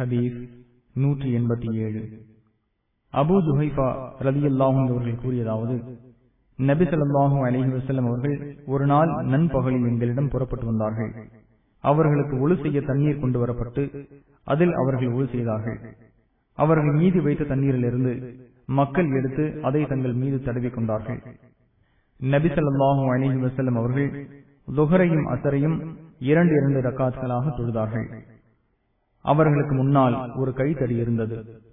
ஹதீஸ் 187. அபூ ஜுஹைஃபா ரலியல்லாஹு அன்ஹு அவர்கள் கூறியதாவது, நபி ஸல்லல்லாஹு அலைஹி வஸல்லம் அவர்கள் ஒரு நாள் நண்பகலில் எங்களிடம் புறப்பட்டு வந்தார்கள். அவர்களுக்கு ஒழு செய்ய தண்ணீர் கொண்டு வரப்பட்டு அதில் அவர்கள் ஒழு செய்தார்கள். அவர்கள் மீது வைத்த தண்ணீரிலிருந்து மக்கள் எடுத்து அதை தங்கள் மீது தடவிக் கொண்டார்கள். நபி ஸல்லல்லாஹு அலைஹி வஸல்லம் அவர்கள் லுஹரையும் அஸரையும் 2 ரக்காத்களாக தொழுதார்கள். அவர்களுக்கு முன்னால் ஒரு கைத்தடி இருந்தது.